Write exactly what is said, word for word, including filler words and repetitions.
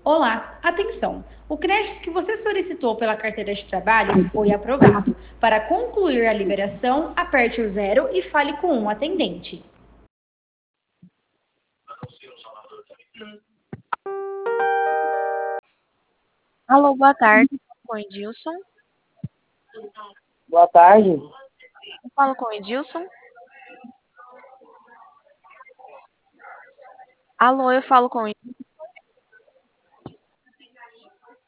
Olá, atenção! O crédito que você solicitou pela carteira de trabalho foi aprovado. Para concluir a liberação, aperte o zero e fale com um atendente. Alô, boa tarde. Com o Edilson. Boa tarde. Eu falo com o Edilson. Alô, eu falo com o